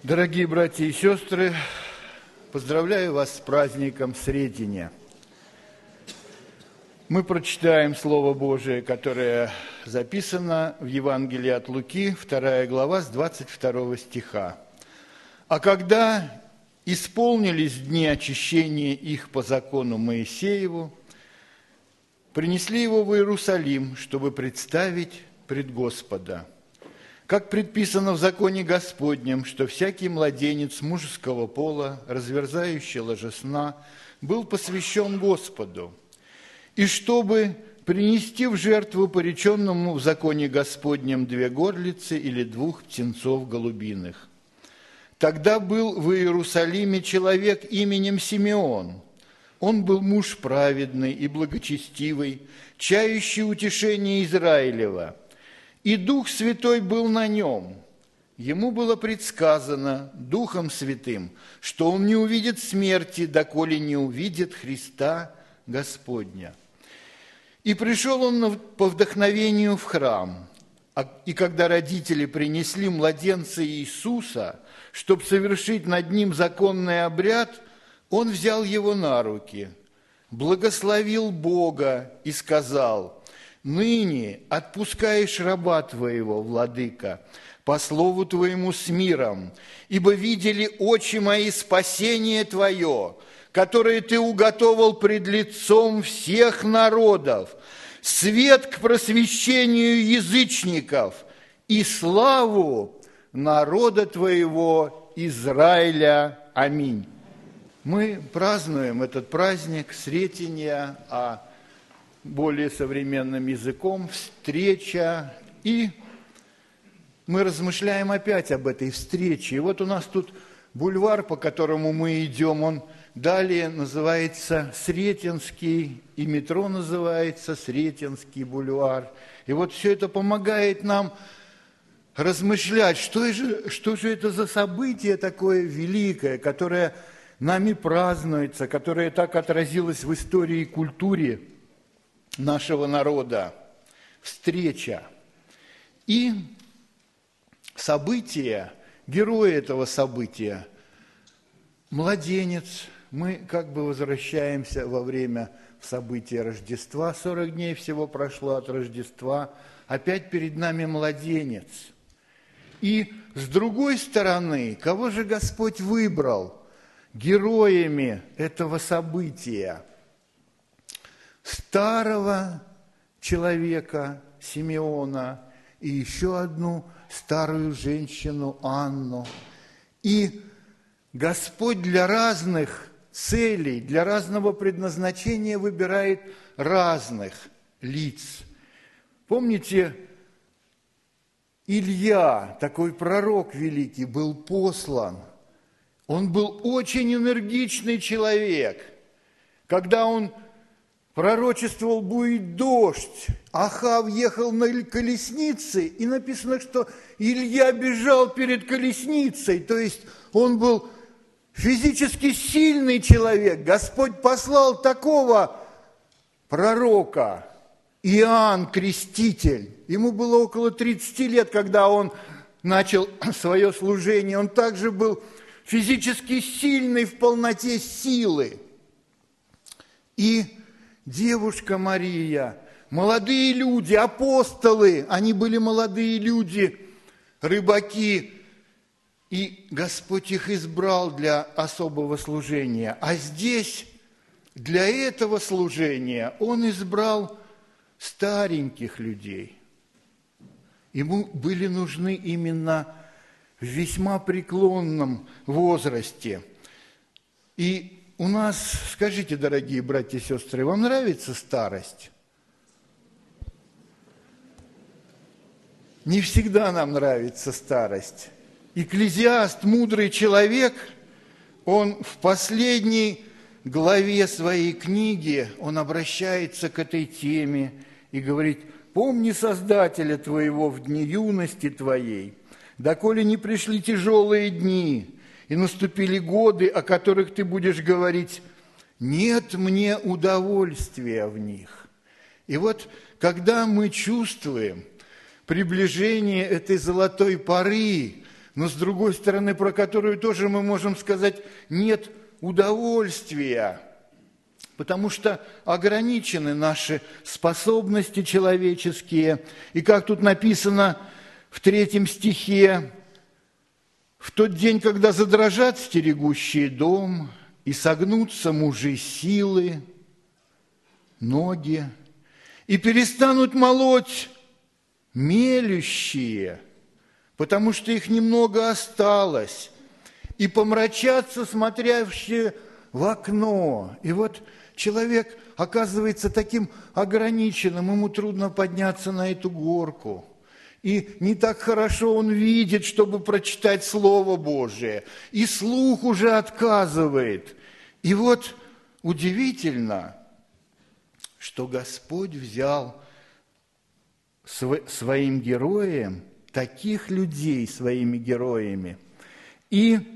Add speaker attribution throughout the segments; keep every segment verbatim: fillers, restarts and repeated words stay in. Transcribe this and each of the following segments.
Speaker 1: Дорогие братья и сестры, поздравляю вас с праздником Сретения. Мы прочитаем Слово Божие, которое записано в Евангелии от Луки, вторая глава, с двадцать второго стиха. «А когда исполнились дни очищения их по закону Моисееву, принесли его в Иерусалим, чтобы представить пред Господа. Как предписано в законе Господнем, что всякий младенец мужеского пола, разверзающий ложесна, был посвящен Господу, и чтобы принести в жертву пореченному в законе Господнем две горлицы или двух птенцов голубиных. Тогда был в Иерусалиме человек именем Симеон. Он был муж праведный и благочестивый, чающий утешение Израилева. И Дух Святой был на нем. Ему было предсказано Духом Святым, что он не увидит смерти, доколе не увидит Христа Господня. И пришел он по вдохновению в храм. И когда родители принесли младенца Иисуса, чтобы совершить над ним законный обряд, он взял его на руки, благословил Бога и сказал: «Ныне отпускаешь раба твоего, владыка, по слову твоему с миром, ибо видели очи мои спасение твое, которое ты уготовал пред лицом всех народов, свет к просвещению язычников и славу народа твоего Израиля. Аминь». Мы празднуем этот праздник Сретения, а более современным языком встреча, и мы размышляем опять об этой встрече. И вот у нас тут бульвар, по которому мы идем, он далее называется Сретенский, и метро называется Сретенский бульвар. И вот все это помогает нам размышлять, что же, что же это за событие такое великое, которое нами празднуется, которое так отразилось в истории и культуре нашего народа. Встреча. И событие, герой этого события, младенец. Мы как бы возвращаемся во время события Рождества. сорок дней всего прошло от Рождества. Опять перед нами младенец. И с другой стороны, кого же Господь выбрал героями этого события? Старого человека Симеона и еще одну старую женщину Анну. И Господь для разных целей, для разного предназначения выбирает разных лиц. Помните, Илья, такой пророк великий, был послан. Он был очень энергичный человек. Когда он пророчествовал, будет дождь, Ахав ехал на колеснице, и написано, что Илья бежал перед колесницей, то есть он был физически сильный человек. Господь послал такого пророка, Иоанн Креститель. Ему было около тридцати лет, когда он начал свое служение. Он также был физически сильный в полноте силы. И девушка Мария, молодые люди, апостолы, они были молодые люди, рыбаки, и Господь их избрал для особого служения. А здесь для этого служения Он избрал стареньких людей. Ему были нужны именно в весьма преклонном возрасте. И у нас, скажите, дорогие братья и сестры, вам нравится старость? Не всегда нам нравится старость. Экклезиаст, мудрый человек, он в последней главе своей книги, он обращается к этой теме и говорит: «Помни Создателя твоего в дни юности твоей, доколе не пришли тяжелые дни, и наступили годы, о которых ты будешь говорить: нет мне удовольствия в них». И вот, когда мы чувствуем приближение этой золотой поры, но с другой стороны, про которую тоже мы можем сказать, нет удовольствия, потому что ограничены наши способности человеческие. И как тут написано в третьем стихе, «В тот день, когда задрожат стерегущие дом, и согнутся мужи силы, ноги, и перестанут молоть мелющие, потому что их немного осталось, и помрачатся смотрящие в окно». И вот человек оказывается таким ограниченным, ему трудно подняться на эту горку. И не так хорошо он видит, чтобы прочитать Слово Божие. И слух уже отказывает. И вот удивительно, что Господь взял своим героям, таких людей своими героями, и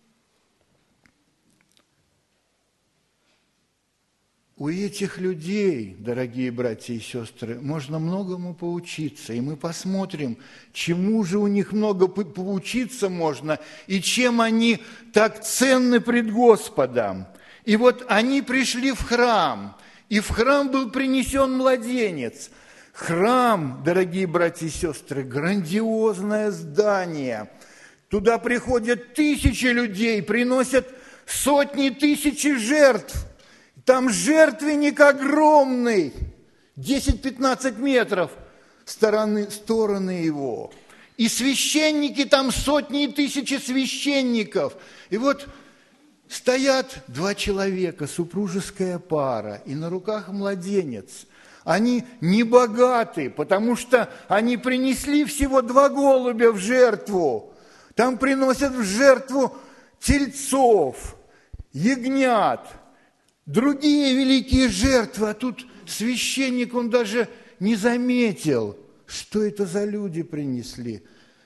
Speaker 1: у этих людей, дорогие братья и сестры, можно многому поучиться, и мы посмотрим, чему же у них много поучиться можно, и чем они так ценны пред Господом. И вот они пришли в храм, и в храм был принесен младенец. Храм, дорогие братья и сестры, грандиозное здание. Туда приходят тысячи людей, приносят сотни тысяч жертв. Там жертвенник огромный, десять-пятнадцать метров стороны, стороны его. И священники, там сотни и тысячи священников. И вот стоят два человека, супружеская пара, и на руках младенец. Они не богаты, потому что они принесли всего два голубя в жертву. Там приносят в жертву тельцов, ягнят, другие великие жертвы, а тут священник, он даже не заметил, что это за люди принесли.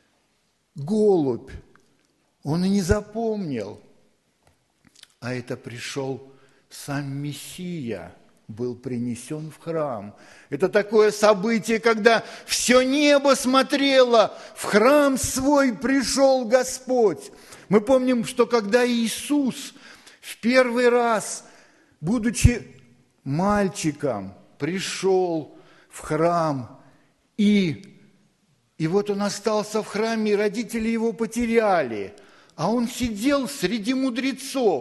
Speaker 1: Голубь, он и не запомнил. А это пришел сам Мессия, был принесен в храм. Это такое событие, когда все небо смотрело, в храм свой пришел Господь. Мы помним, что когда Иисус в первый раз, будучи мальчиком, пришел в храм, и, и вот он остался в храме, и родители его потеряли, а он сидел среди мудрецов,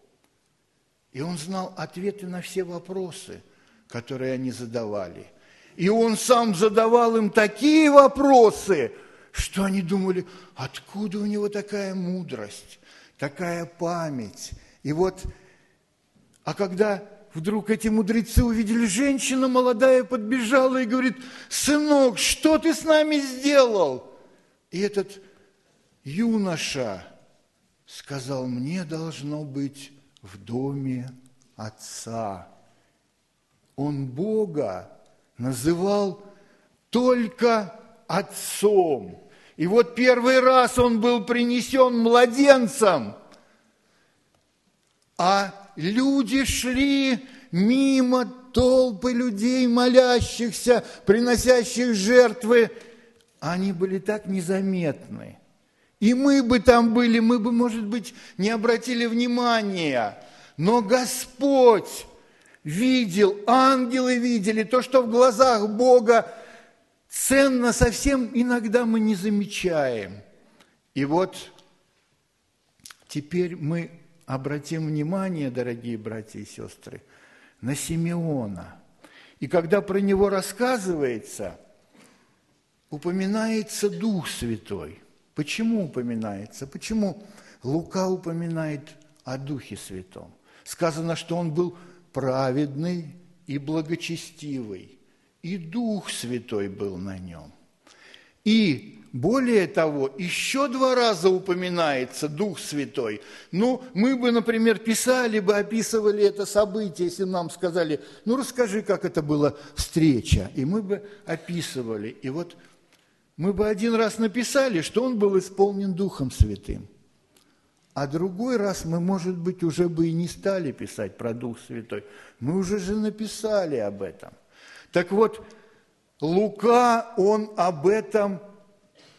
Speaker 1: и он знал ответы на все вопросы, которые они задавали. И он сам задавал им такие вопросы, что они думали, откуда у него такая мудрость, такая память. И вот, а когда вдруг эти мудрецы увидели, женщина молодая подбежала и говорит, сынок, что ты с нами сделал? И этот юноша сказал, мне должно быть в доме Отца. Он Бога называл только Отцом. И вот первый раз он был принесен младенцем, а люди шли мимо толпы людей, молящихся, приносящих жертвы. Они были так незаметны. И мы бы там были, мы бы, может быть, не обратили внимания. Но Господь видел, ангелы видели, то, что в глазах Бога ценно, совсем иногда мы не замечаем. И вот теперь мы обратим внимание, дорогие братья и сестры, на Симеона. И когда про него рассказывается, упоминается Дух Святой. Почему упоминается? Почему Лука упоминает о Духе Святом? Сказано, что он был праведный и благочестивый, и Дух Святой был на нем. И более того, еще два раза упоминается Дух Святой. Ну, мы бы, например, писали бы, описывали это событие, если нам сказали, ну, расскажи, как это была встреча. И мы бы описывали. И вот мы бы один раз написали, что он был исполнен Духом Святым. А другой раз мы, может быть, уже бы и не стали писать про Дух Святой. Мы уже же написали об этом. Так вот, Лука, он об этом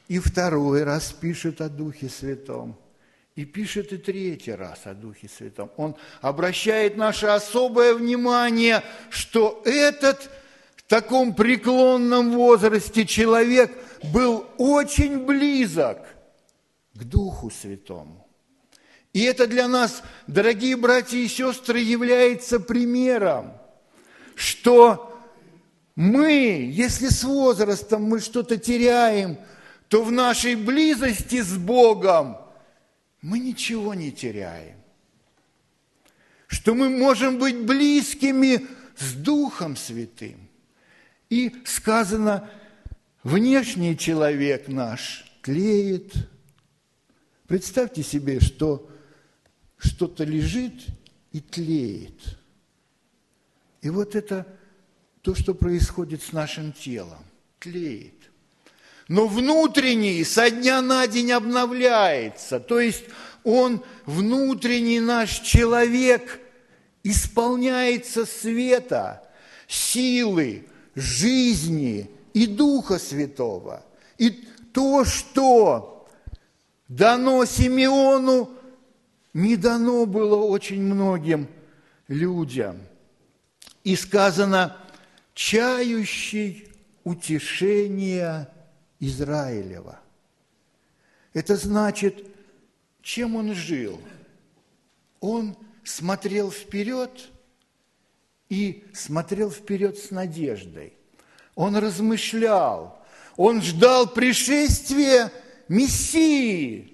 Speaker 1: и второй раз пишет о Духе Святом, и пишет и третий раз о Духе Святом. Он обращает наше особое внимание, что этот в таком преклонном возрасте человек был очень близок к Духу Святому. И это для нас, дорогие братья и сестры, является примером, что мы, если с возрастом мы что-то теряем, то в нашей близости с Богом мы ничего не теряем. Что мы можем быть близкими с Духом Святым. И сказано, внешний человек наш тлеет. Представьте себе, что что-то лежит и тлеет. И вот это то, что происходит с нашим телом. Тлеет. Но внутренний со дня на день обновляется. То есть он, внутренний наш человек, исполняется света, силы, жизни и Духа Святого. И то, что дано Симеону, не дано было очень многим людям. И сказано, чающий утешения Израилева. Это значит, чем он жил? Он смотрел вперед и смотрел вперед с надеждой. Он размышлял, он ждал пришествия Мессии.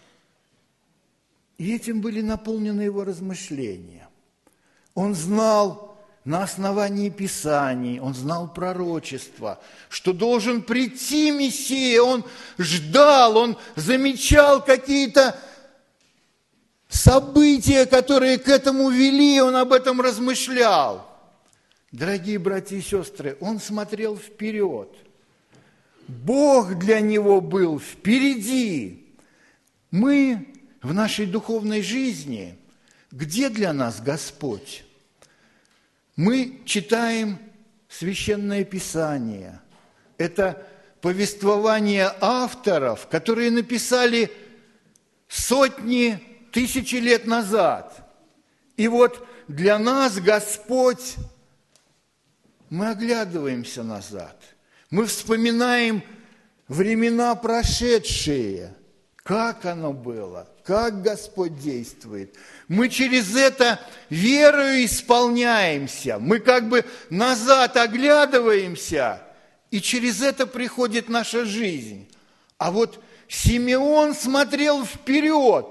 Speaker 1: И этим были наполнены его размышления. Он знал на основании Писаний, он знал пророчества, что должен прийти Мессия. Он ждал, он замечал какие-то события, которые к этому вели, он об этом размышлял. Дорогие братья и сестры, он смотрел вперед. Бог для него был впереди. Мы в нашей духовной жизни, где для нас Господь? Мы читаем Священное Писание. Это повествование авторов, которые написали сотни, тысячи лет назад. И вот для нас Господь, мы оглядываемся назад. Мы вспоминаем времена прошедшие, как оно было, как Господь действует. Мы через это верою исполняемся, мы как бы назад оглядываемся, и через это приходит наша жизнь. А вот Симеон смотрел вперед,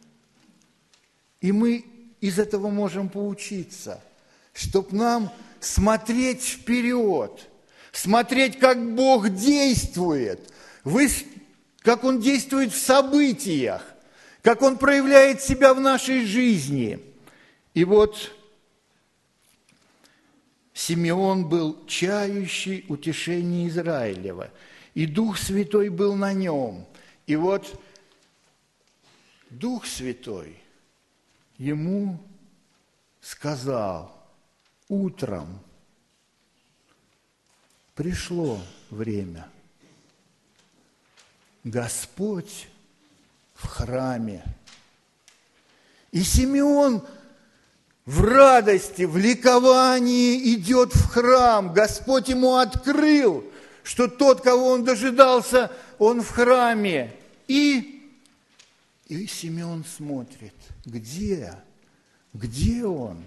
Speaker 1: и мы из этого можем поучиться, чтобы нам смотреть вперед, смотреть, как Бог действует, как Он действует в событиях, как Он проявляет себя в нашей жизни. И вот Симеон был чающий утешение Израилева, и Дух Святой был на нем. И вот Дух Святой ему сказал: утром пришло время. Господь в храме. И Симеон в радости, в ликовании идет в храм. Господь ему открыл, что тот, кого он дожидался, он в храме. И, и Симеон смотрит, где, где он?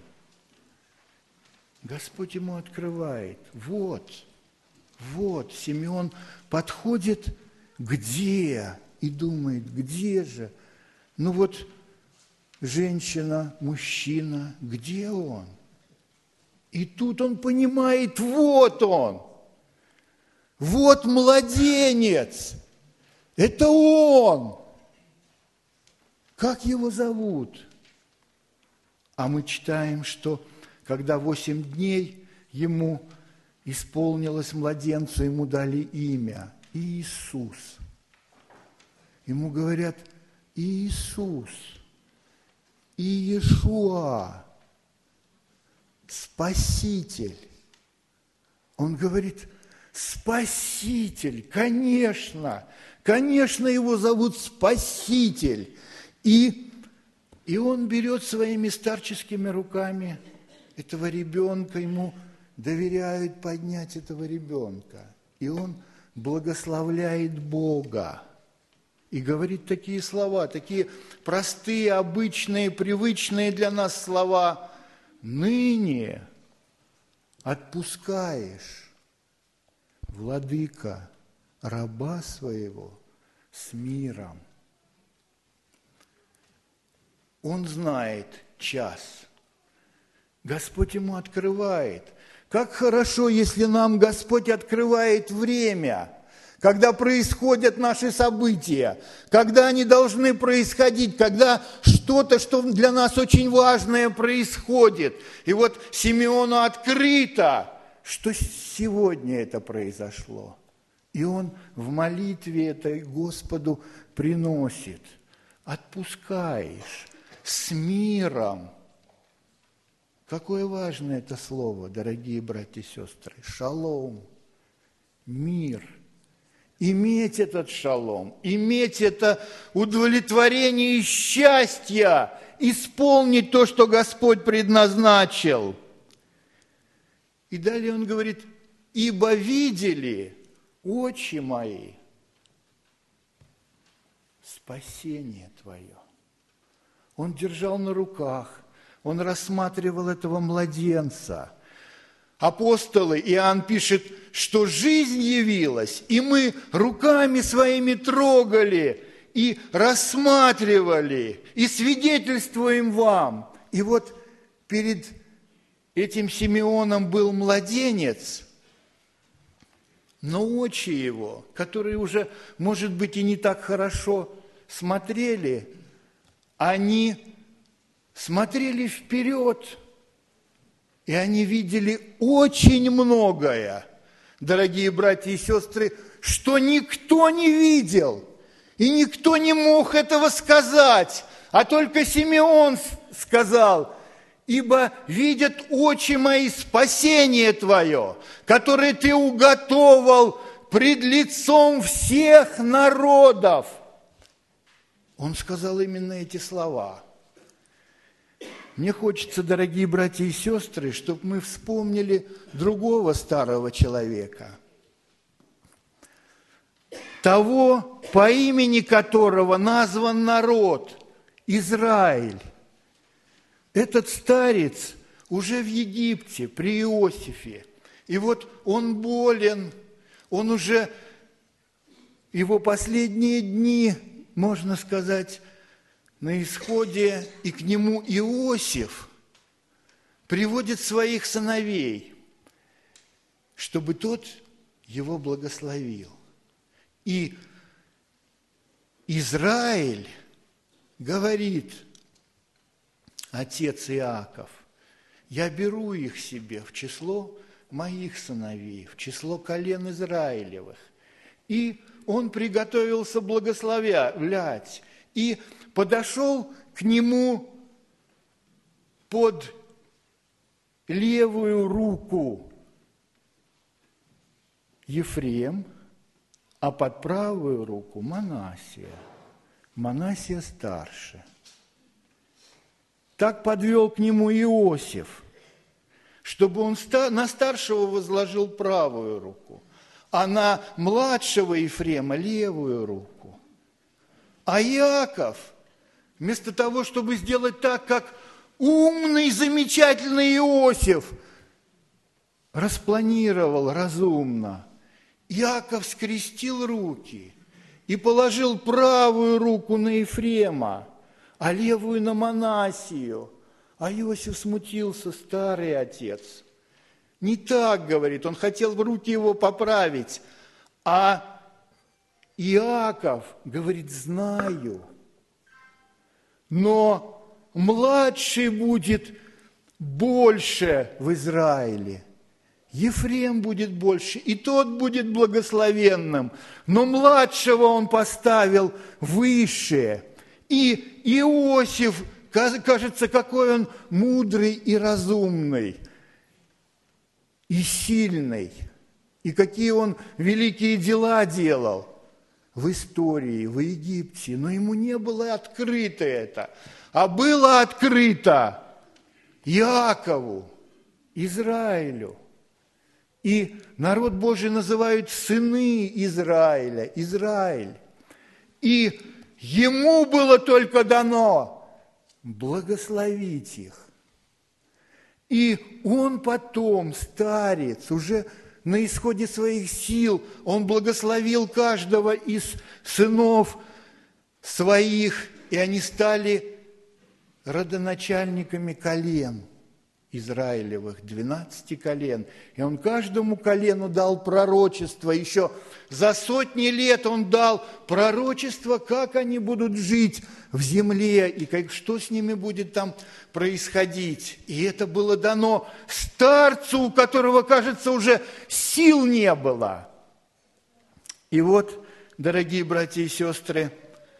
Speaker 1: Господь ему открывает. Вот, вот, Симеон подходит, где? И думает, где же? Ну вот, женщина, мужчина, где он? И тут он понимает, вот он, вот младенец, это он. Как его зовут? А мы читаем, что когда восемь дней ему исполнилось младенцу, ему дали имя Иисус. Ему говорят Иисус, Иешуа, Спаситель. Он говорит, Спаситель, конечно, Конечно, его зовут Спаситель. И, и он берет своими старческими руками этого ребенка, ему доверяют поднять этого ребенка. И он благословляет Бога. И говорит такие слова, такие простые, обычные, привычные для нас слова. «Ныне отпускаешь, владыка, раба своего с миром». Он знает час. Господь ему открывает. Как хорошо, если нам Господь открывает время, когда происходят наши события, когда они должны происходить, когда что-то, что для нас очень важное, происходит. И вот Симеону открыто, что сегодня это произошло. И он в молитве это Господу приносит. Отпускаешь с миром. Какое важное это слово, дорогие братья и сестры. Шалом, мир. Иметь этот шалом, иметь это удовлетворение и счастье, исполнить то, что Господь предназначил. И далее он говорит, ибо видели очи мои спасение Твое. Он держал на руках, он рассматривал этого младенца. Апостолы, Иоанн пишет, что жизнь явилась, и мы руками своими трогали, и рассматривали, и свидетельствуем вам. И вот перед этим Симеоном был младенец, но очи его, которые уже, может быть, и не так хорошо смотрели, они смотрели вперед, и они видели очень многое, дорогие братья и сестры, что никто не видел, и никто не мог этого сказать, а только Симеон сказал, ибо видят очи мои спасение Твое, которое Ты уготовал пред лицом всех народов. Он сказал именно эти слова. Мне хочется, дорогие братья и сестры, чтобы мы вспомнили другого старого человека, того, по имени которого назван народ Израиль. Этот старец уже в Египте, при Иосифе. И вот он болен, он уже, его последние дни, можно сказать, на исходе, и к нему Иосиф приводит своих сыновей, чтобы тот его благословил. И Израиль говорит, отец Иаков, я беру их себе в число моих сыновей, в число колен Израилевых. И он приготовился благословлять, и подошел к нему под левую руку Ефрем, а под правую руку Манассия. Манассия старше. Так подвел к нему Иосиф, чтобы он на старшего возложил правую руку, а на младшего Ефрема левую руку. А Иаков, вместо того, чтобы сделать так, как умный, замечательный Иосиф распланировал разумно, Иаков скрестил руки и положил правую руку на Ефрема, а левую на Манассию. А Иосиф смутился, старый отец. Не так, говорит, он хотел в руки его поправить, а Иаков говорит, знаю, но младший будет больше в Израиле. Ефрем будет больше, и тот будет благословенным, но младшего он поставил выше. И Иосиф, кажется, какой он мудрый и разумный, и сильный, и какие он великие дела делал. в истории, в Египте, но ему не было открыто это, а было открыто Иакову, Израилю. И народ Божий называют сыны Израиля, Израиль. И ему было только дано благословить их. И он потом, старец, уже на исходе своих сил, он благословил каждого из сынов своих, и они стали родоначальниками колен Израилевых, двенадцати колен. И он каждому колену дал пророчество. Еще за сотни лет он дал пророчество, как они будут жить в земле, и как, что с ними будет там происходить. И это было дано старцу, у которого, кажется, уже сил не было. И вот, дорогие братья и сестры,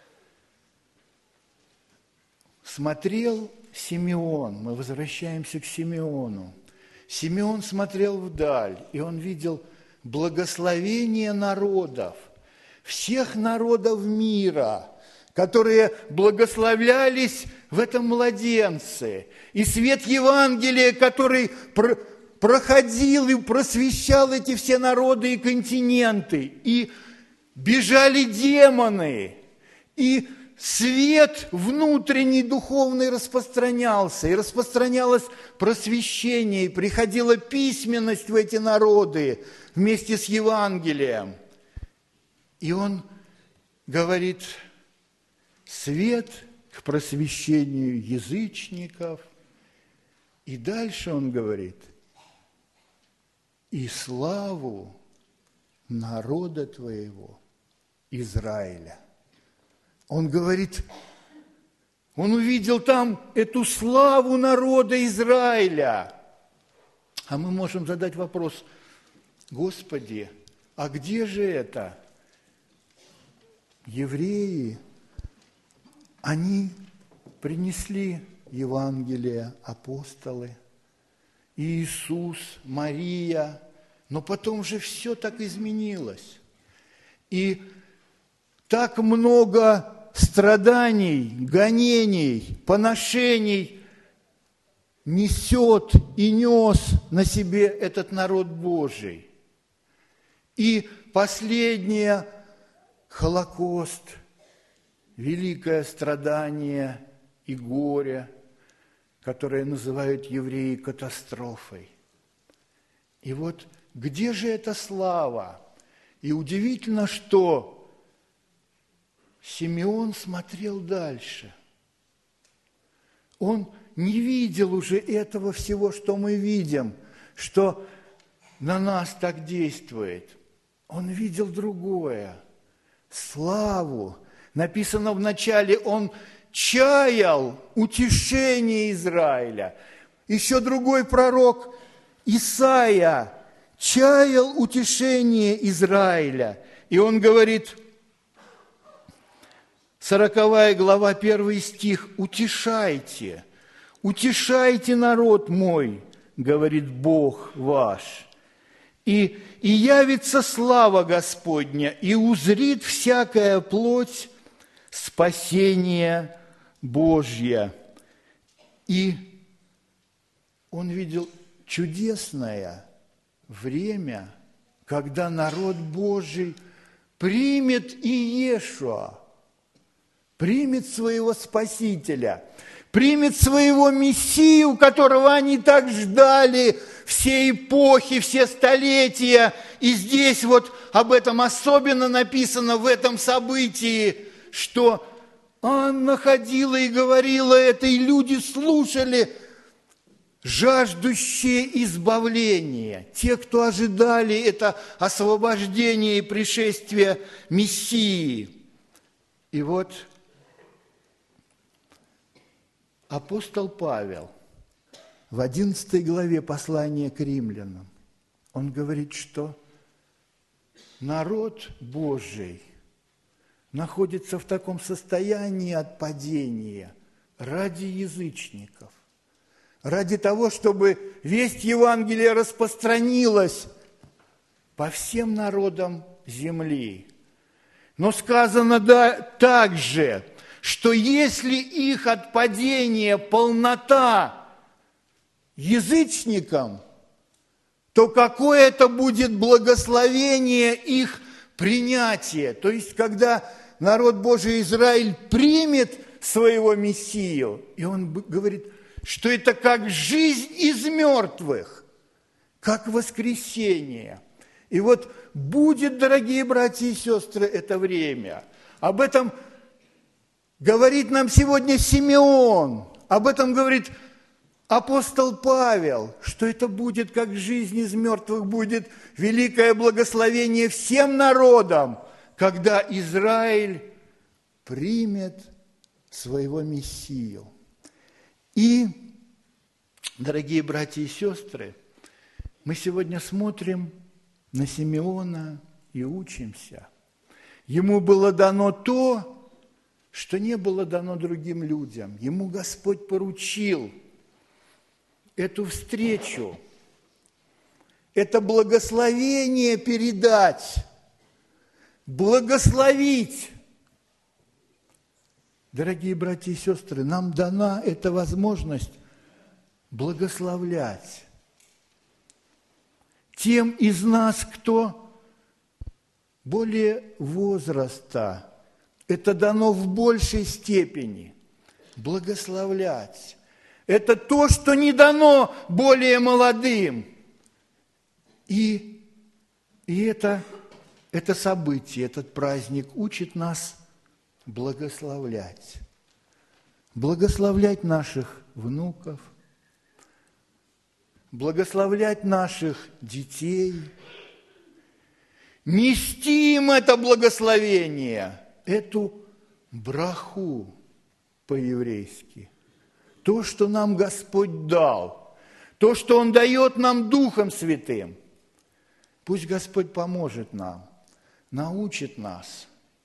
Speaker 1: смотрел Симеон, мы возвращаемся к Симеону. Симеон смотрел вдаль, и он видел благословение народов, всех народов мира, которые благословлялись в этом младенце. И свет Евангелия, который про- проходил и просвещал эти все народы и континенты. И бежали демоны, и свет внутренний, духовный распространялся, и распространялось просвещение, и приходила письменность в эти народы вместе с Евангелием. И он говорит, свет к просвещению язычников. И дальше он говорит, и славу народа твоего, Израиля. Он говорит, он увидел там эту славу народа Израиля. А мы можем задать вопрос, Господи, а где же это? Евреи, они принесли Евангелие, апостолы, Иисус, Мария, но потом же все так изменилось. И так много страданий, гонений, поношений несет и нес на себе этот народ Божий. И последнее – Холокост, великое страдание и горе, которое называют евреи катастрофой. И вот где же эта слава? И удивительно, что Симеон смотрел дальше. Он не видел уже этого всего, что мы видим, что на нас так действует. Он видел другое. Славу. Написано в начале, он чаял утешение Израиля. Еще другой пророк Исаия чаял утешение Израиля. И он говорит, сороковая глава, первый стих, «Утешайте, утешайте народ мой, говорит Бог ваш, и, и явится слава Господня, и узрит всякая плоть спасение Божье». И он видел чудесное время, когда народ Божий примет Иешуа, примет своего Спасителя, примет своего Мессию, которого они так ждали все эпохи, все столетия. И здесь вот об этом особенно написано в этом событии, что Анна ходила и говорила это, и люди слушали, жаждущие избавления, те, кто ожидали это освобождение и пришествие Мессии. И вот апостол Павел в одиннадцатой главе послания к римлянам, он говорит, что народ Божий находится в таком состоянии отпадения ради язычников, ради того, чтобы весть Евангелия распространилась по всем народам земли. Но сказано да, также, что если их отпадение полнота язычникам, то какое это будет благословение их принятия. То есть, когда народ Божий Израиль примет своего Мессию, и он говорит, что это как жизнь из мертвых, как воскресение. И вот будет, дорогие братья и сестры, это время. Об этом говорит нам сегодня Симеон, об этом говорит апостол Павел, что это будет, как жизнь из мертвых, будет великое благословение всем народам, когда Израиль примет своего Мессию. И, дорогие братья и сестры, мы сегодня смотрим на Симеона и учимся. Ему было дано то, что не было дано другим людям. Ему Господь поручил эту встречу, это благословение передать, благословить. Дорогие братья и сестры, нам дана эта возможность благословлять тем из нас, кто более возраста. Это дано в большей степени. Благословлять. Это то, что не дано более молодым. И, и это, это событие, этот праздник учит нас благословлять. Благословлять наших внуков, благословлять наших детей, нести им это благословение, эту браху по-еврейски. То, что нам Господь дал, то, что Он дает нам Духом Святым. Пусть Господь поможет нам, научит нас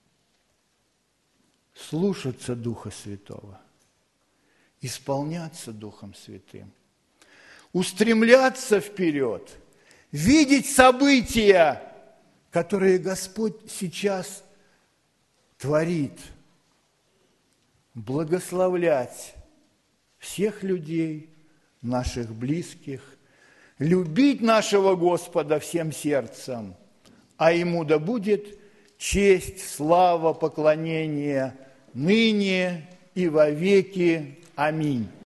Speaker 1: слушаться Духа Святого, исполняться Духом Святым, устремляться вперед, видеть события, которые Господь сейчас творит, благословлять всех людей, наших близких, любить нашего Господа всем сердцем, а Ему да будет честь, слава, поклонение ныне и во веки. Аминь.